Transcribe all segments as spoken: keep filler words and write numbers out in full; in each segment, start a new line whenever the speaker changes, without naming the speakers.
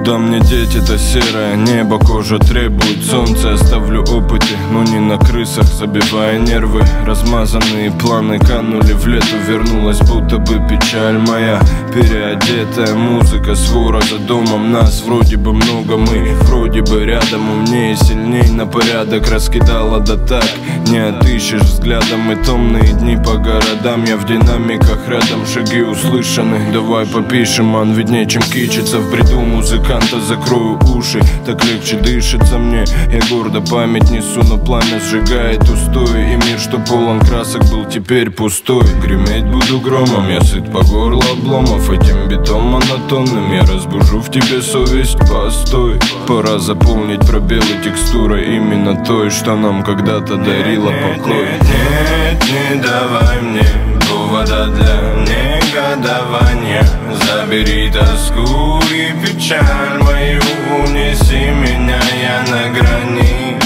Куда мне деть это серое небо? Кожа требует солнца. Оставлю опыты, но не на крысах, забивая нервы. Размазанные планы канули в лету. Вернулась будто бы печаль моя. Переодетая музыка, свора за домом. Нас вроде бы много, мы вроде бы рядом. Умнее, сильней на порядок раскидала, да так не отыщешь взглядом. И томные дни по городам, я в динамиках рядом. Шаги услышаны, давай попишем, ман, ведь нечем кичиться. В бреду музыканта закрою уши, так легче дышится мне. Я гордо память несу, но пламя сжигает устои. И мир, что полон красок, был теперь пустой. Греметь буду громом, я сыт по горло обломов. Этим битом монотонным я разбужу в тебе совесть. Постой, пора заполнить пробелы текстурой именно той, что нам когда-то дарила покой.
Нет, нет, не давай мне повода для негодования. Забери тоску и печаль мою, унеси меня, я на грани.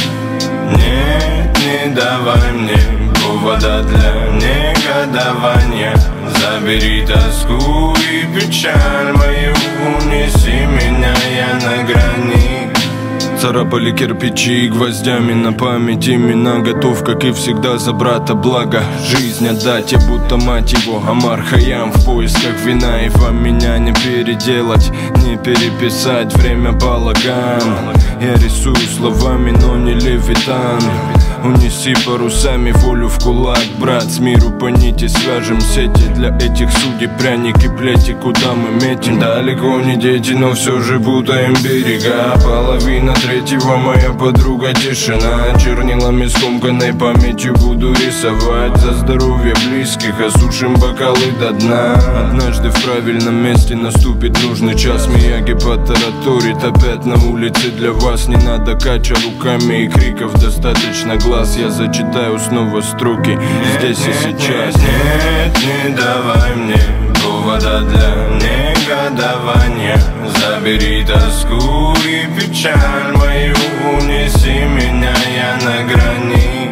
Нет, не давай мне повода для негодования. Забери тоску и печаль мою, унеси меня, я на грани.
Царапали кирпичи и гвоздями на память имена. Готов, как и всегда, за брата благо жизнь отдать. Я будто мать его, Омар Хайям в поисках вина. И вам меня не переделать, не переписать. Время балаган. Я рисую словами, но не левитан. Унеси парусами волю в кулак, брат. С миру по нити свяжем сети. Для этих судей пряники, плети, куда мы метим. Далеко не дети, но все же путаем берега. Половина третьего моя подруга тишина. Чернилами скомканной памятью буду рисовать. За здоровье близких осушим бокалы до дна. Однажды в правильном месте наступит нужный час. Мияги потараторит опять на улице. Для вас не надо кача руками и криков, достаточно глаз. Я зачитаю снова строки здесь и сейчас.
Нет, не давай мне повода для негодования. Забери тоску и печаль мою, унеси меня, я на грани.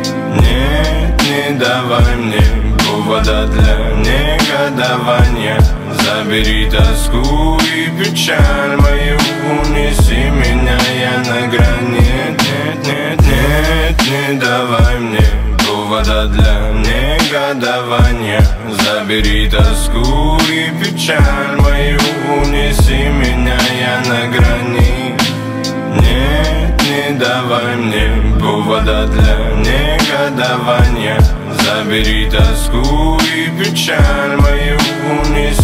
Нет, не давай мне повода для негодования. Забери тоску и печаль мою, унеси меня, я на грани. Нет, нет, нет, не давай мне повода для негодования. Забери тоску и печаль мою, унеси меня, я на грани. Нет, не давай мне повода для негодования. Забери тоску и печаль мою, унеси